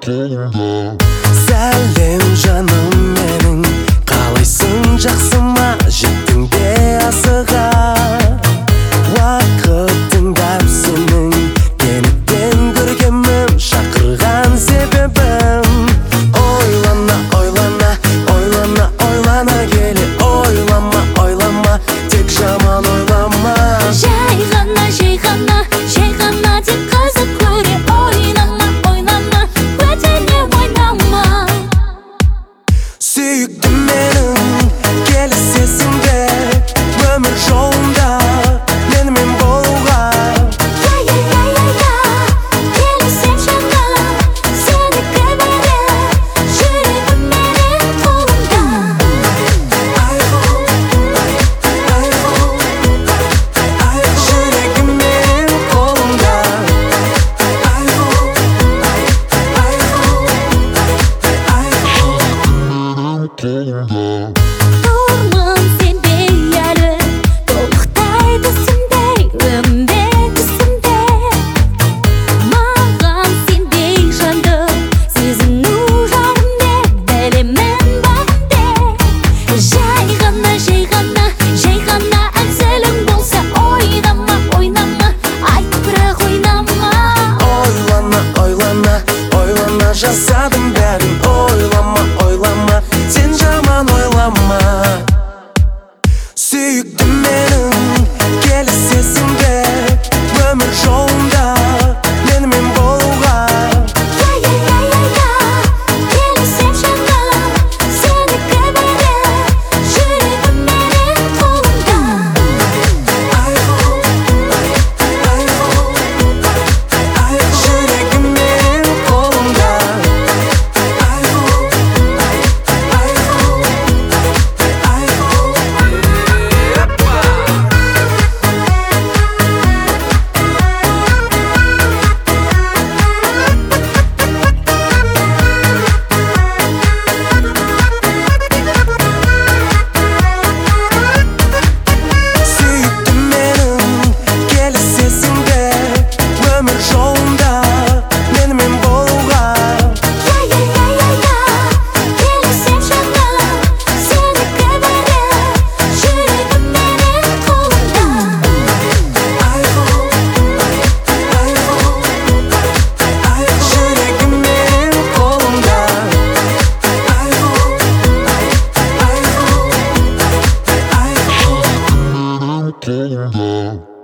Сәлем жаным менің, қалайсың, жақсы ма? Жеттің бе асыға? Уақытың дәп сенің, кенеттен көргенмін, шақырған себебім. Ойлана, ойлана, ойлана, ойлана келе, ойлама, ойлама, тек жаман ойлама. Жай ғана, жай ғана, жай ғана деп қызық көре, ойнама, ойнама, өтіне ойнама. Сүйіктім менің, келісесің бе өмір жолында менімен болуға? Келісем жаным, сенікі берем, жүрегім менің қолымда. Жүрегім менің қолымда. Тұрмын сенбей әлі, толықтай түсінбей, үмбет түсімде. Маған сенбей жандым, сезіну жарымде, білемін бағымде. Жай ғана, жай ғана, жай ғана әзілің болса, ойнама, ойнама, айт бірақ ойнама. Ойлана, ойлана, ойлана, жасадым бәрін. Ойлама, ойлама, сен жаман ойлама. Сүйіктім менің, келісесің бе өмір жолында менімен болуға? Келісем жаным, сенікі берем, жүрегім менің қолымда. Жүрегім менің қолымда. Сүйіктім менің, келісесің бе өмір жолында менімен болуға? Келісем жаным, сенікі берем, жүрегім менің қолымда. Жүрегім менің қолымда. Colombo.